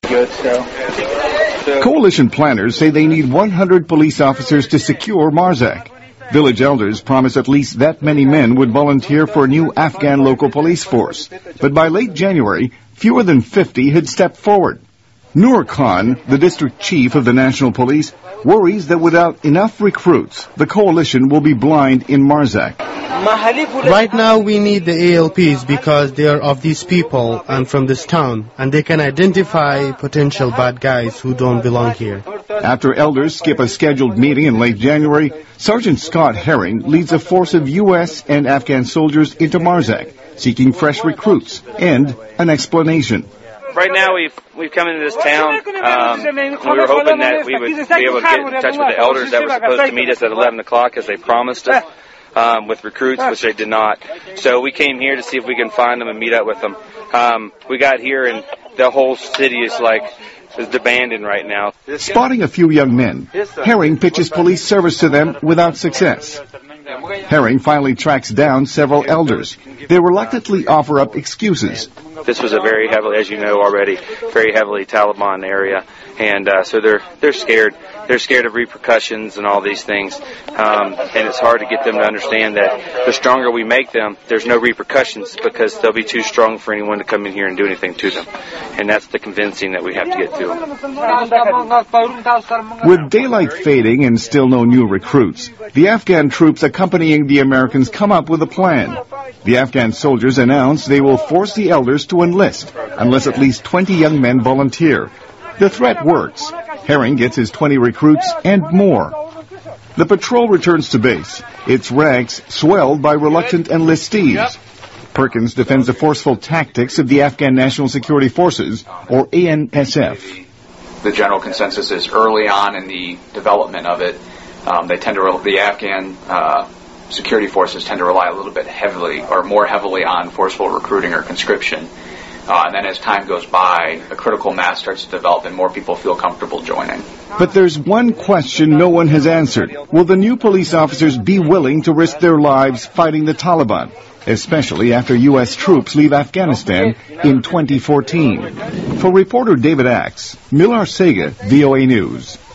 good. Coalition planners say they need 100 police officers to secure Marzak. Village elders promise at least that many men would volunteer for a new Afghan local police force. But by late January, fewer than 50 had stepped forward. Noor Khan, the district chief of the National Police, worries that without enough recruits, the coalition will be blind in Marzak. Right now we need the ALPs because they are of these people and from this town, and they can identify potential bad guys who don't belong here. After elders skip a scheduled meeting in late January, Sergeant Scott Herring leads a force of U.S. and Afghan soldiers into Marzak, seeking fresh recruits and an explanation. Right now, we've come into this town. We were hoping that we would be able to get in touch with the elders that were supposed to meet us at 11 o'clock as they promised us with recruits, which they did not. So we came here to see if we can find them and meet up with them. We got here, and the whole city is abandoned right now. Spotting a few young men, Herring pitches police service to them without success. Herring finally tracks down several elders. They reluctantly offer up excuses. This was a very heavily, as you know already, very heavily Taliban area, and so they're scared. They're scared of repercussions and all these things, and it's hard to get them to understand that the stronger we make them, there's no repercussions because they'll be too strong for anyone to come in here and do anything to them, and that's the convincing that we have to get to them. With daylight fading and still no new recruits, the Afghan troops accompanying the Americans come up with a plan. The Afghan soldiers announce they will force the elders to enlist unless at least 20 young men volunteer. The threat works. Herring gets his 20 recruits and more. The patrol returns to base, its ranks swelled by reluctant enlistees. Perkins defends the forceful tactics of the Afghan National Security Forces, or ANSF. The general consensus is early on in the development of it, the Afghan security forces tend to rely a little bit heavily or more heavily on forceful recruiting or conscription. And then as time goes by, a critical mass starts to develop and more people feel comfortable joining. But there's one question no one has answered. Will the new police officers be willing to risk their lives fighting the Taliban, especially after U.S. troops leave Afghanistan in 2014? For reporter David Axe, Millar Sega, VOA News.